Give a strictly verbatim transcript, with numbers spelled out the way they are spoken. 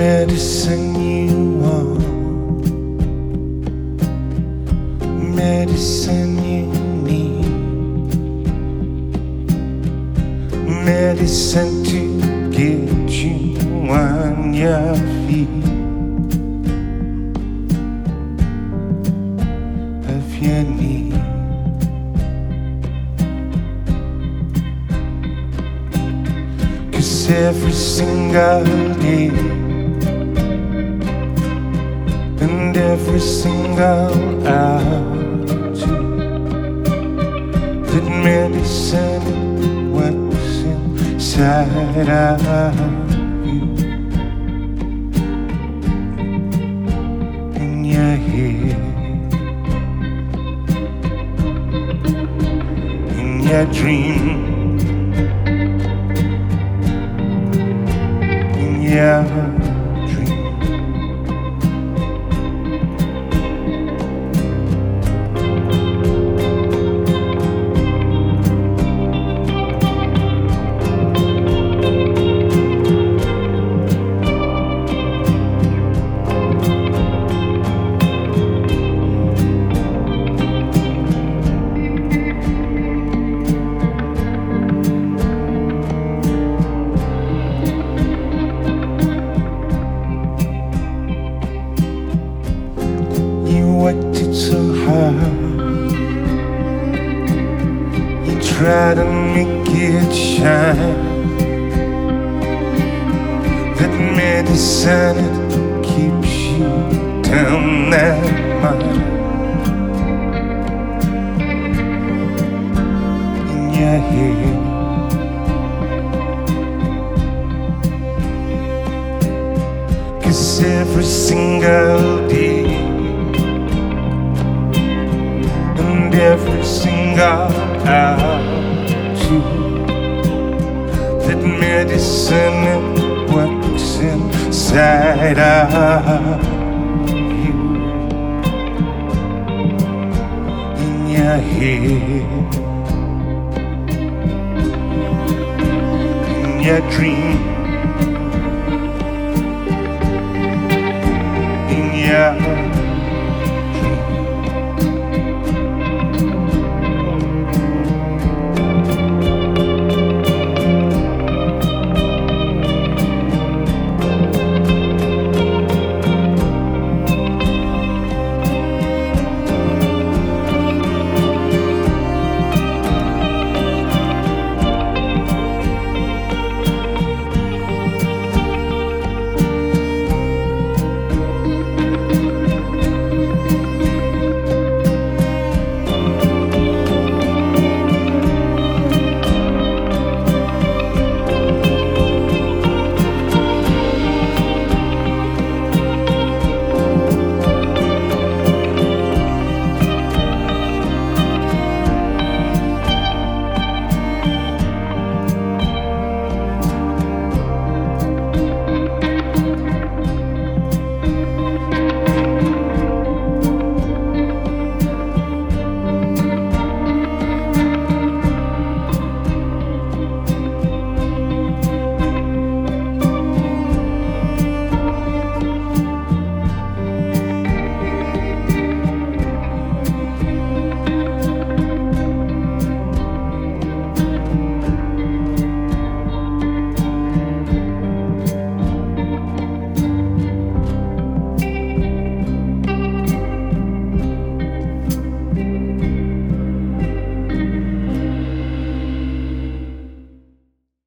medicine you want, medicine you need, medicine to get you on your feet. Of your need, cause every single day and every single hour too, that medicine works inside of you, in your head, in your dream, in your dream. Worked it so hard, you try to make it shine. That medicine, it keeps you down that mine, in your head. Cause every single day and every single hour too, that medicine works inside of you, in your head, in your dream, in your